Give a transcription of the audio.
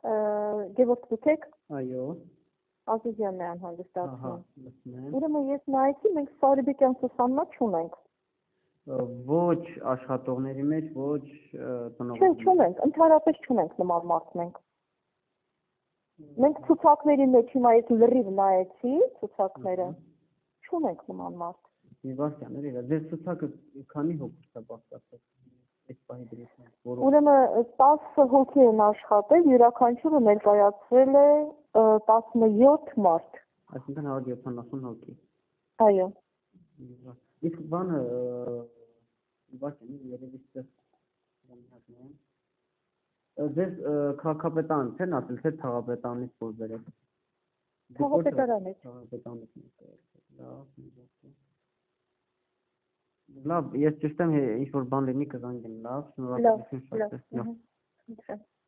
Գևորգ Դուքեք, Այո, Ազիզյանն է անհանգստացնում։ լսնեմ։ Ուրեմն ես նայեցի, մենք Սարիբեկյան Սուսաննա չունենք։ Ոչ աշխատողների մեջ, ոչ Չունենք, ընդհանրապես չունենք նման մարդ մենք։ Մենք ցուցակների մեջ հիմա ես լրիվ նայեցի ցուցակները, չունենք նման մարդ։ Սեբաստիան, ձեր ցուցակը քանի հոգուց է բաղկացած։ Այս պահի դրությամբ։ Ուրեմն 10 հոգի են աշխատել, յուրաքանչյուրը ներկայացրել է 17 մարդ։ Այսինքն 170 հոգի։ Այո։ Իսկ բանը Սեբաստիան, երևի ստեղ ձեզ քաղաքապետան չեն ասել, թե թաղապետանից որ բերեք։ Թաղապետարանից։ Լավ, ես ճշտեմ ինչ որ բան լինի կզանգեմ, լավ, շնորհակալություն շատ։ Լավ։